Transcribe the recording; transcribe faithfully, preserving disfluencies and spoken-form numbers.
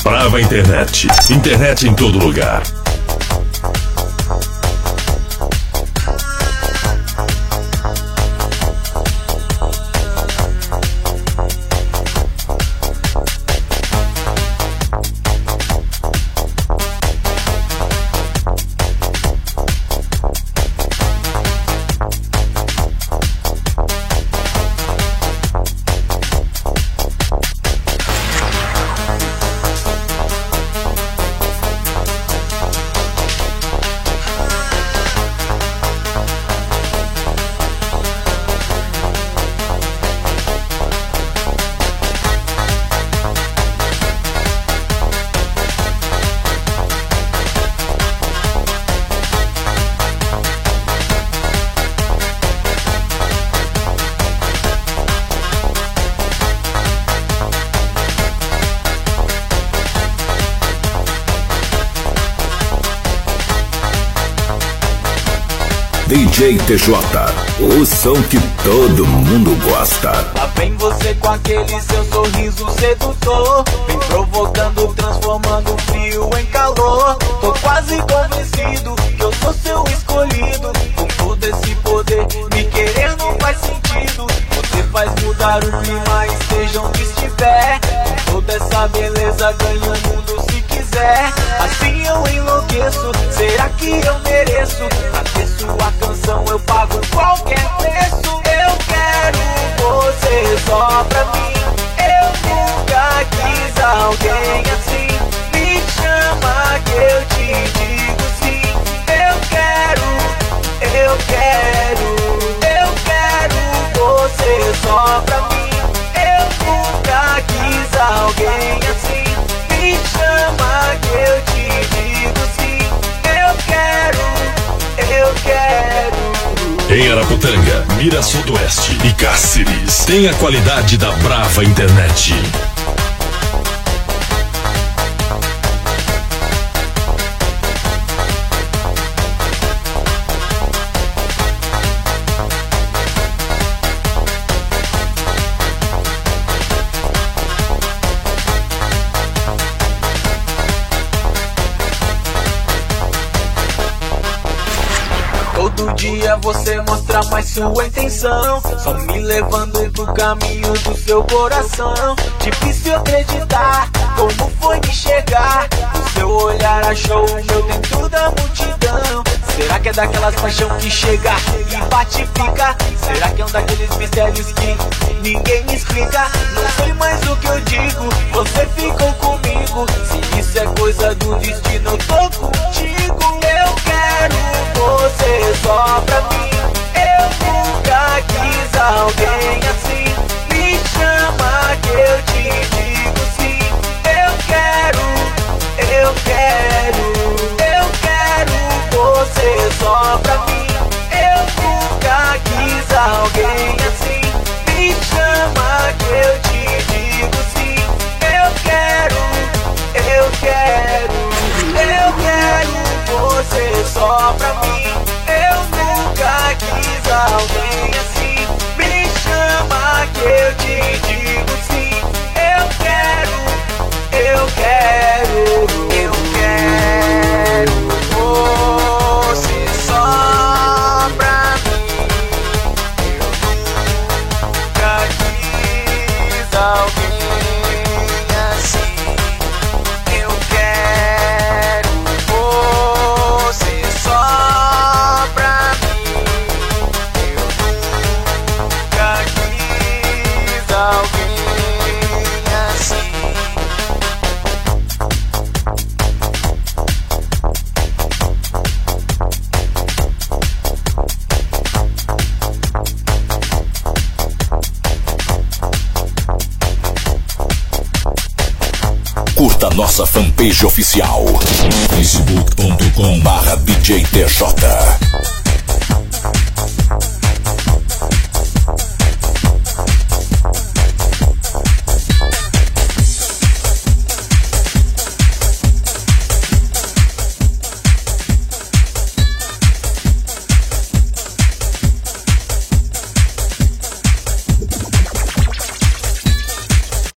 Brava Internet. Internet em todo lugar. D J T J, o som que todo mundo gosta. Lá vem você com aquele seu sorriso sedutor, vem provocando, transformando frio em calor. Tô quase convencido que eu sou seu escolhido. Com todo esse poder, me querer não faz sentido. Você faz mudar o clima, esteja onde estiver. Com toda essa beleza, ganha o mundo se quiser. Assim eu enlouqueço, será que eu mereço? Pra ter sua canção eu pago qualquer preço. Eu quero você só pra mim. Eu nunca quis alguém assim. Me chama que eu te digo sim. Eu quero, eu quero, eu quero você só pra mim. Eu nunca quis alguém assim. Me chama que eu te digo sim. Eu quero, eu quero. Em Araputanga, Mira Sudoeste e Cáceres, tem a qualidade da Brava Internet. Todo dia você mostra mais sua intenção, só me levando pro caminho do seu coração. Difícil acreditar como foi me chegar. O seu olhar achou o meu dentro da multidão. Será que é daquelas paixão que chega e bate e fica? Será que é um daqueles mistérios que ninguém me explica? Não sei mais o que eu digo, você ficou comigo. Se isso é coisa do destino, eu tô contigo. Eu quero você só pra mim. Eu nunca quis alguém assim. Me chama que eu te digo sim. Eu quero, eu quero, eu quero você só pra mim. Eu nunca quis alguém assim. Me chama que eu te digo sim. Eu quero, eu quero, eu quero você só pra mim. Eu nunca quis alguém assim. Me chama que eu te digo sim. Eu quero, eu quero, eu quero você só pra mim. Eu nunca quis alguém assim. Eu quero você só pra mim. Eu nunca quis alguém assim. Curta nossa fanpage oficial, facebook ponto com barra D J T J.